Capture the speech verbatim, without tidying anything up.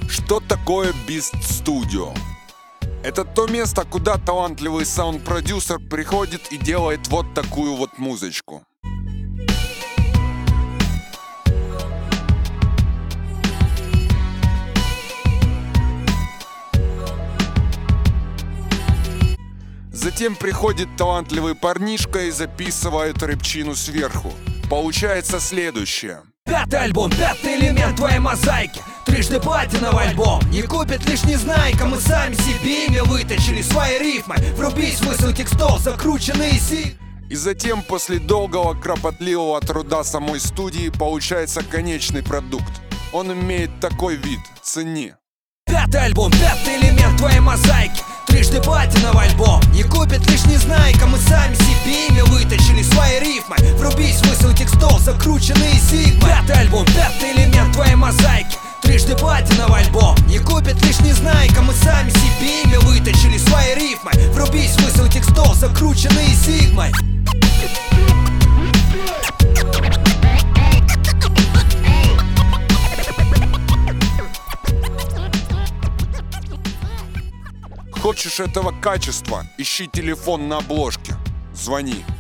Что такое Beast Studio? Это то место, куда талантливый саунд-продюсер приходит и делает вот такую вот музычку. Затем приходит талантливый парнишка и записывает рэпчину сверху. Получается следующее. Пятый альбом, пятый элемент твоей мозаики. Трижды платиновый альбом. Не купит лишь незнайка. Мы сами себе имя выточили, свои рифмы. Вруби смысл текстов, закрученные си. И затем, после долгого кропотливого труда самой студии, получается конечный продукт. Он имеет такой вид. Цени. Пятый альбом, пятый элемент твоей мозаики. Трижды платиновый альбом. Не купит лишь незнайка. Мы сами себе имя выточили, свои рифмы. Вруби смысл текстов, закрученные сигмы. Пятый альбом, пятый элемент твоей мозаики. Трижды платиновый альбом. Не купит лишь незнайка. Мы сами себе имя выточили, свои рифмы. Вруби смысл текстов, закрученные сигмой. Хочешь этого качества? Ищи телефон на обложке. Звони.